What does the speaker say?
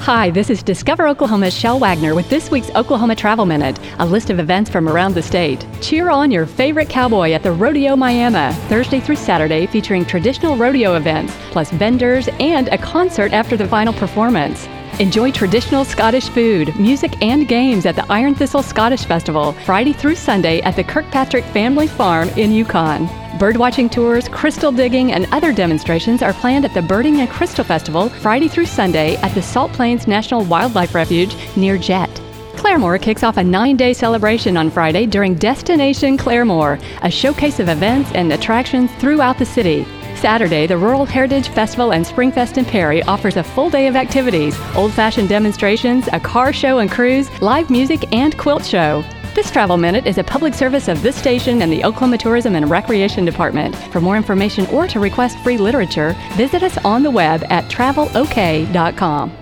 Hi, this is Discover Oklahoma's Shell Wagner with this week's Oklahoma Travel Minute, a list of events from around the state. Cheer on your favorite cowboy at the Rodeo Miami, Thursday through Saturday, featuring traditional rodeo events, plus vendors and a concert after the final performance. Enjoy traditional Scottish food, music, and games at the Iron Thistle Scottish Festival, Friday through Sunday at the Kirkpatrick Family Farm in Yukon. Birdwatching tours, crystal digging, and other demonstrations are planned at the Birding and Crystal Festival, Friday through Sunday at the Salt Plains National Wildlife Refuge near Jet. Claremore kicks off a 9-day celebration on Friday during Destination Claremore, a showcase of events and attractions throughout the city. Saturday, the Rural Heritage Festival and Springfest in Perry offers a full day of activities, old-fashioned demonstrations, a car show and cruise, live music, and quilt show. This Travel Minute is a public service of this station and the Oklahoma Tourism and Recreation Department. For more information or to request free literature, visit us on the web at travelok.com.